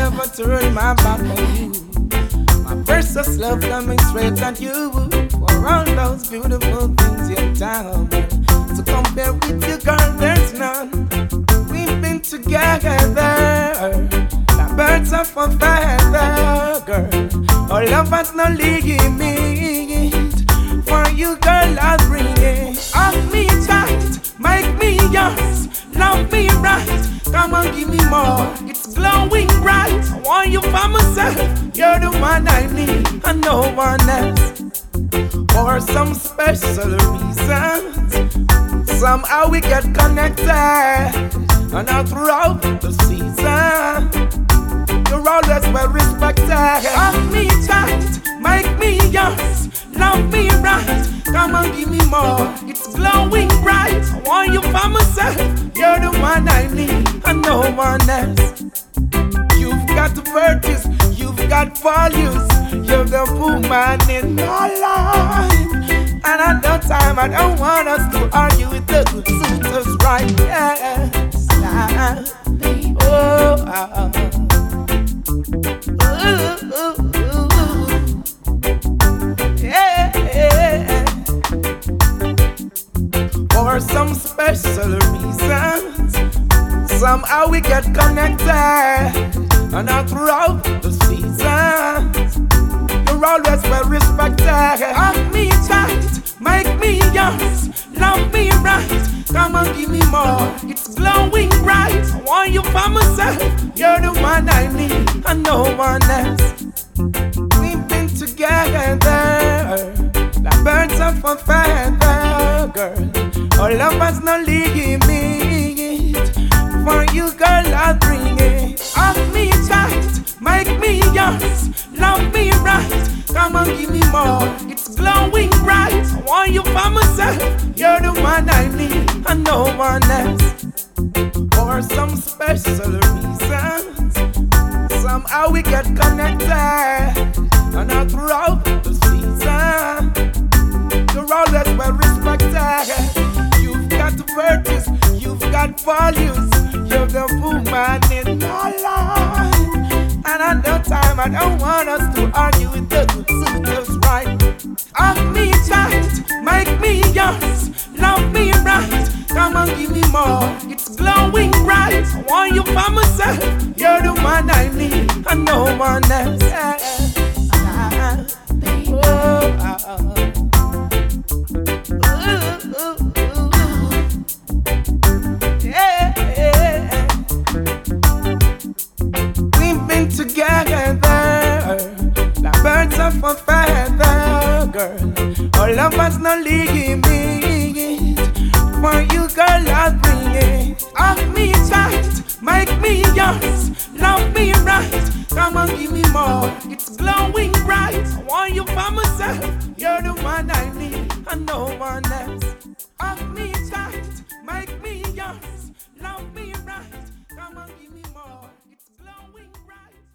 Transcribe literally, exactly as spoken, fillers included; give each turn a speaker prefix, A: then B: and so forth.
A: never turn my back on you. My precious love coming straight at you for all those beautiful things you've done. To compare with you, girl, there's none. We've been together, like birds of a feather, girl. Our love has no limit. For you, girl, I'll bring it. Hold me tight, make me yours, love me right. Come on, give me more, it's glowing bright. I want you for myself, you're the one I need, and no one else. For some special reasons, somehow we get connected, and all throughout the season, you're always well respected. Hold me tight, make me yours, love me right. Come on, give me more, it's glowing bright. I want you for myself, you're the one I need, and no one else. You've got the virtues, you've got values, you're the woman in my life. And at that time I don't want us to argue with the suitors, right? Yes, I, oh, oh, oh, oh, yeah, yeah. For some special reasons, somehow we get connected, and all throughout the seasons, you're always well respected. Hold me tight, make me yours, love me right. Come on, give me more, it's glowing bright. I want you for myself, you're the one I need, and no one else. We've been together, like birds of a feather, girl. Our love has no limit. For you, girl, I'll bring it. Hold me tight, make me yours, love me right. Come on, give me more, it's glowing bright. I want you for myself, you're the one I need, and no one else. For some special reasons, somehow we get connected, and all throughout the season, you're always well respected. You've got the virtues, you've got values, you're the woman in my life. And at that time I don't want us to argue with the suitors, right? Hold me tight, make me yours, love me right. Come on, give me more, it's glowing bright. I want you for myself, you're the one I need, and no one else. Yeah. Ah, oh, ah, oh. Ooh, ooh, ooh. Yeah, yeah. We've been together, like birds of a feather, girl. Our love has no limit. For you, girl, I'll bring it. Hold me tight, make me yours, love me right. Come on, give me more, it's glowing bright. I want you for myself, you're the one I need, and no one else. Hold me tight, make me yours, love me right. Come on, give me more, it's glowing bright.